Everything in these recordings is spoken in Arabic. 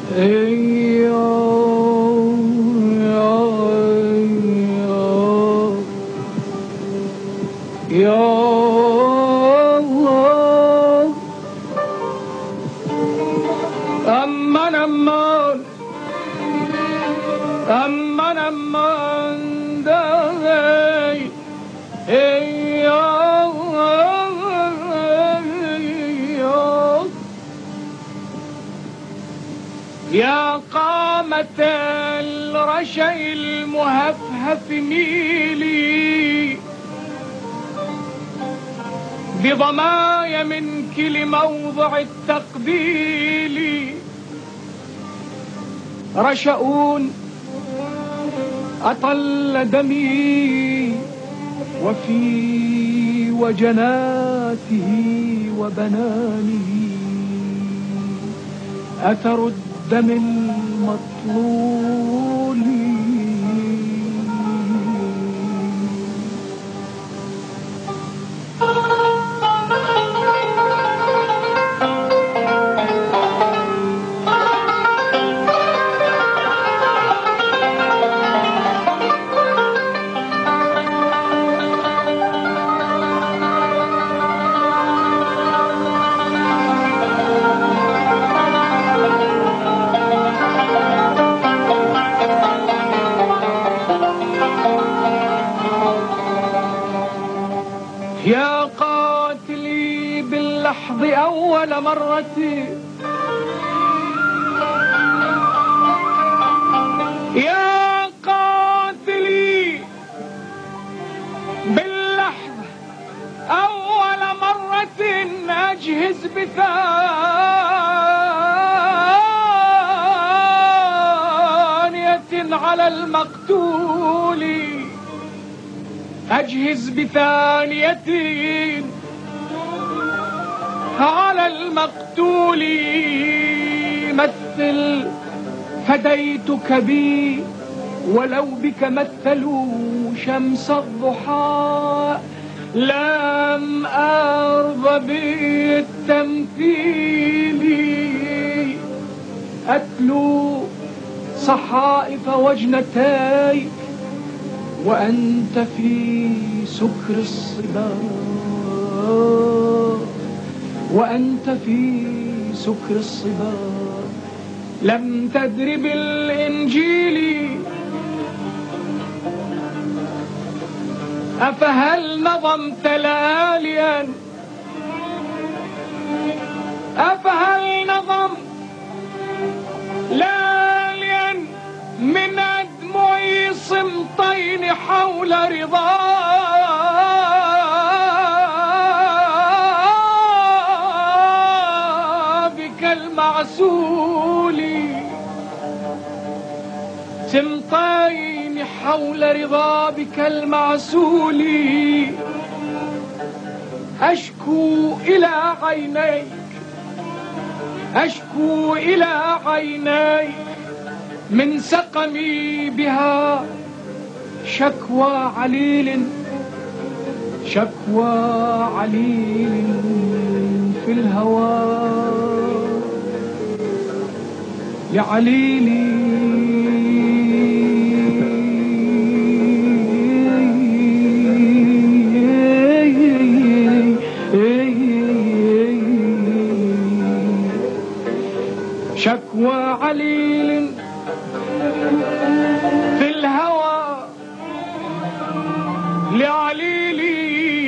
يا قامة الرشي المهفهف ميلي بضمايا منك لموضع التقبيل. رشؤون أطل دمي وفي وجناته وبنانه أثر الدم المطلول. يا قاتلي باللحظ أول مرة، يا قاتلي باللحظ أول مرة أجهز بثانية على المقتول، أجهز بثانية على المقتول. مثل فديتك بي ولو بك مثلوا شمس الضحى، لم أرض بالتمثيل. أتلو صحائف وجنتيك وأنت في سكر الصبا، وأنت في سكر الصبا. لم تدر بالإنجيل أفهل نظمت لياليا، أفهل نظمت لياليا من أدمعي صمتين حول رضابك المعسول. صمتين حول رضابك المعسول. أشكو إلى عينيك، أشكو إلى عينيك من سقمي بها شكوى عليل، شكوى عليل في الهوى لعليلي. شكوى عليل في الهوى لعليلي.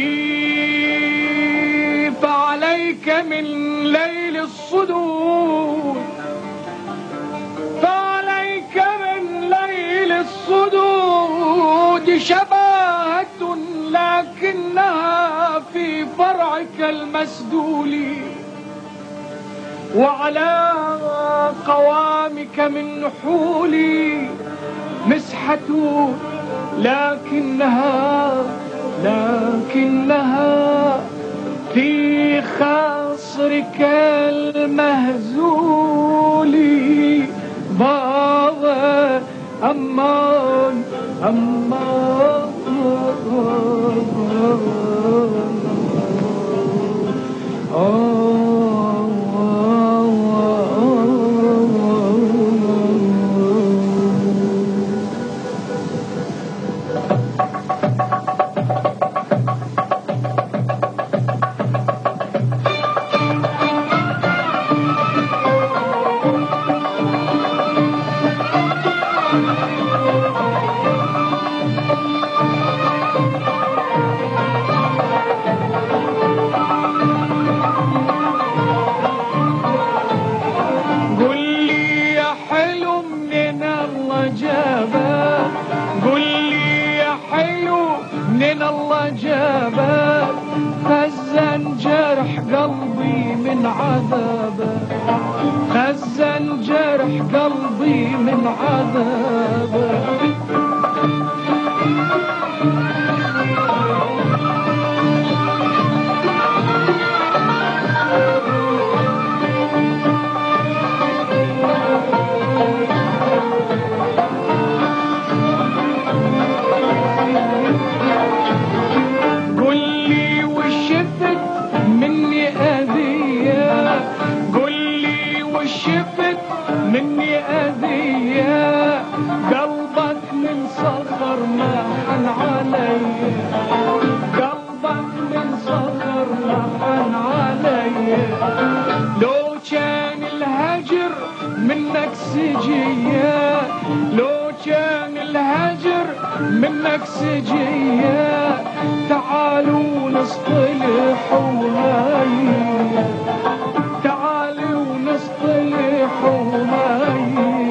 فعليك من ليل الصدود، فعليك من ليل الصدود شباهة لكنها في فرعك المسدول. وعلى قوامك من نحولي مسحة لكنها في خاصرك المهزول. بابا أمان أمان عذابه، خزن جرح قلبي من عذابه. مني أذية قلبك من صخر ما حن علي، قلبك من صخر ما حن علي. لو كان الهجر منك سجية، لو كان الهجر منك سجية، تعالوا نصطلح وهاي، تعالوا نصطلح وهاي.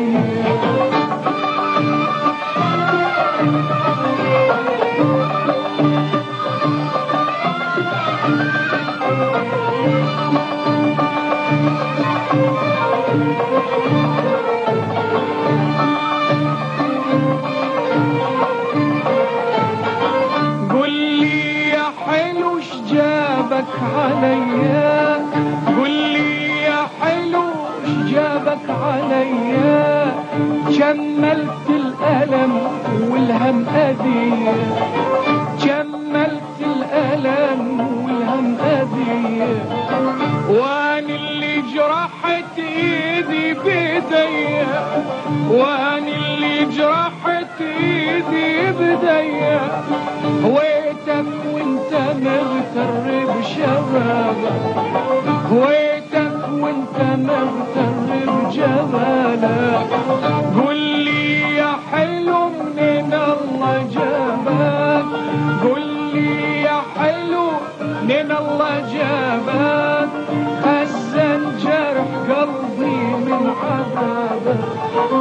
قل لي يا حلو شجابك عليا، قل لي يا حلو شجابك عليا، جملت الألم والهم أذية، جملت الألم والهم أذية. واني اللي جرحت ايدي بيديا، واني اللي جرحت ايدي بيديا، هويتك وانت مغتر بشبابك، هويتك وانت مغتر بجمالك. قل لي يا حلو منين الله جابك، قل لي يا حلو منين الله جابك، خزن جرح قلبي من عذابك.